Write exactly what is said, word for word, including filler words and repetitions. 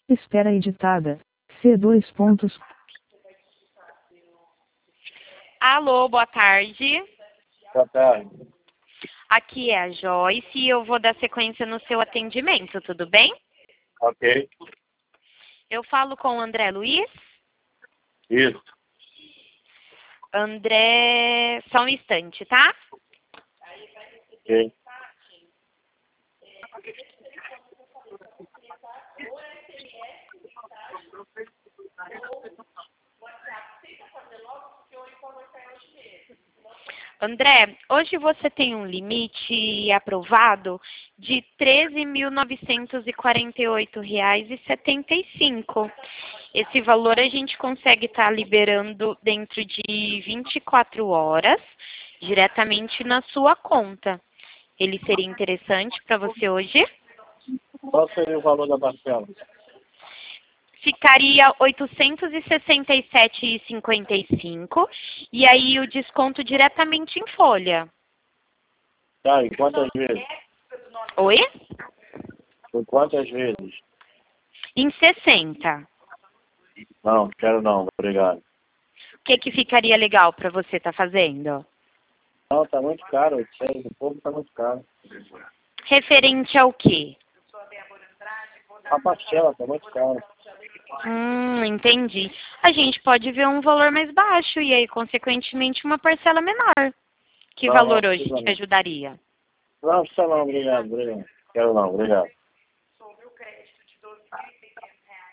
Espera editada. C dois pontos. Alô, boa tarde. Boa tarde. Aqui é a Joyce e eu vou dar sequência no seu atendimento, tudo bem? Ok. Eu falo com o André Luiz. Isso. André, só um instante, tá? Ok. André, hoje você tem um limite aprovado de treze mil novecentos e quarenta e oito reais e setenta e cinco. Esse valor a gente consegue estar liberando dentro de vinte e quatro horas, diretamente na sua conta. Ele seria interessante para você hoje? Qual seria o valor da parcela? Ficaria oitocentos e sessenta e sete reais e cinquenta e cinco e aí o desconto diretamente em folha. Tá, em quantas vezes? Oi? Em quantas vezes? Em sessenta. Não, quero não, obrigado. O que que ficaria legal para você estar fazendo? Não, tá muito caro, oitocentos e pouco tá muito caro. Referente ao quê? A parcela tá muito caro. Hum, entendi. A gente pode ver um valor mais baixo e aí, consequentemente, uma parcela menor. Que Não, valor não hoje precisa te não. ajudaria? Não, precisa não, obrigado, obrigado. Quero não, obrigado.